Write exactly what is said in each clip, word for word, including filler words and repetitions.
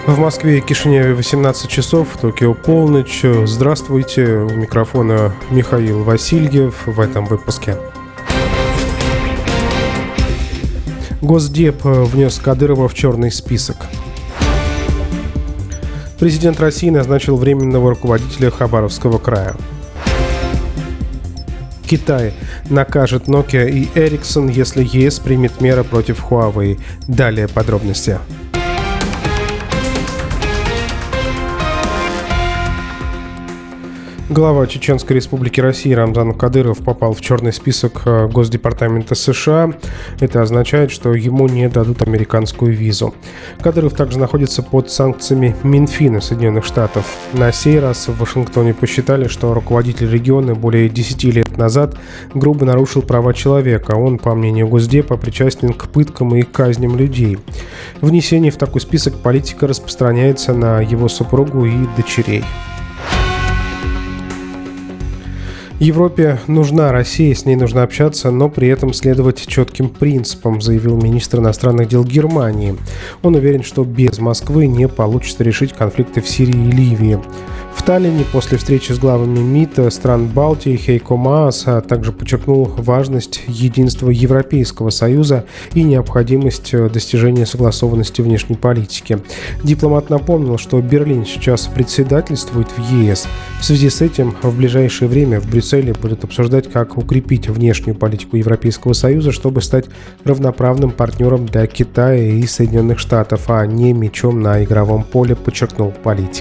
В Москве и Кишиневе восемнадцать часов, в Токио полночь. Здравствуйте, у микрофона Михаил Васильев в этом выпуске. Госдеп внес Кадырова в черный список. Президент России назначил временного руководителя Хабаровского края. Китай накажет Nokia и Ericsson, если ЕС примет меры против Huawei. Далее подробности. Глава Чеченской Республики России Рамзан Кадыров попал в черный список Госдепартамента США. Это означает, что ему не дадут американскую визу. Кадыров также находится под санкциями Минфина Соединенных Штатов. На сей раз в Вашингтоне посчитали, что руководитель региона более десяти лет назад грубо нарушил права человека. Он, по мнению Госдепа, причастен к пыткам и казням людей. Внесение в такой список политика распространяется на его супругу и дочерей. Европе нужна Россия, с ней нужно общаться, но при этом следовать четким принципам, заявил министр иностранных дел Германии. Он уверен, что без Москвы не получится решить конфликты в Сирии и Ливии. В Таллине после встречи с главами МИД стран Балтии Хейко Маас также подчеркнул важность единства Европейского Союза и необходимость достижения согласованности внешней политики. Дипломат напомнил, что Берлин сейчас председательствует в ЕС. В связи с этим в ближайшее время в Брюсселе будут обсуждать, как укрепить внешнюю политику Европейского Союза, чтобы стать равноправным партнером для Китая и Соединенных Штатов, а не мячом на игровом поле, подчеркнул политик.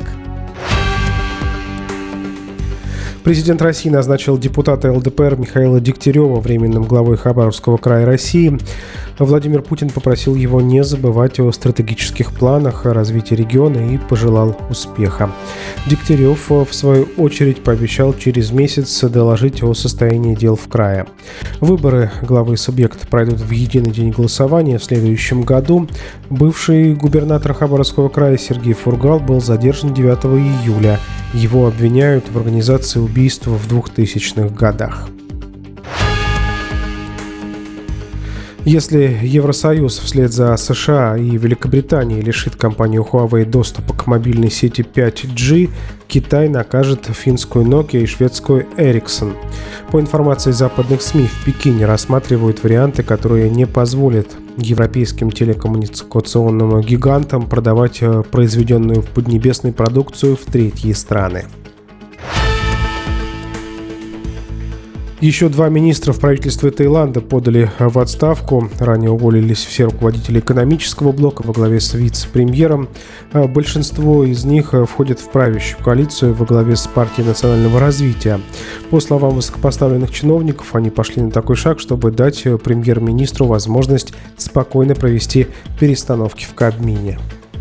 Президент России назначил депутата ЛДПР Михаила Дегтярева временным главой Хабаровского края России. Владимир Путин попросил его не забывать о стратегических планах развития региона и пожелал успеха. Дегтярев, в свою очередь, пообещал через месяц доложить о состоянии дел в крае. Выборы главы субъекта пройдут в единый день голосования в следующем году. Бывший губернатор Хабаровского края Сергей Фургал был задержан девятого июля. Его обвиняют в организации убийств в двухтысячных годах. Если Евросоюз вслед за США и Великобританией лишит компанию Huawei доступа к мобильной сети пять джи, Китай накажет финскую Nokia и шведскую Ericsson. По информации западных СМИ, в Пекине рассматривают варианты, которые не позволят европейским телекоммуникационным гигантам продавать произведенную в Поднебесной продукцию в третьи страны. Еще два министра в правительстве Таиланда подали в отставку. Ранее уволились все руководители экономического блока во главе с вице-премьером. Большинство из них входят в правящую коалицию во главе с партией национального развития. По словам высокопоставленных чиновников, они пошли на такой шаг, чтобы дать премьер-министру возможность спокойно провести перестановки в Кабмине.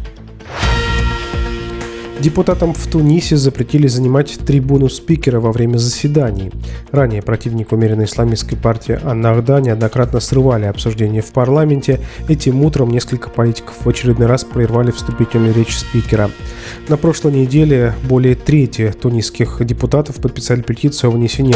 Депутатам в Тунисе запретили занимать трибуну спикера во время заседаний. Ранее противник умеренной исламистской партии Ан-Нахда неоднократно срывали обсуждения в парламенте. Этим утром несколько политиков в очередной раз прервали вступительную речь спикера. На прошлой неделе более трети тунисских депутатов подписали петицию о вынесении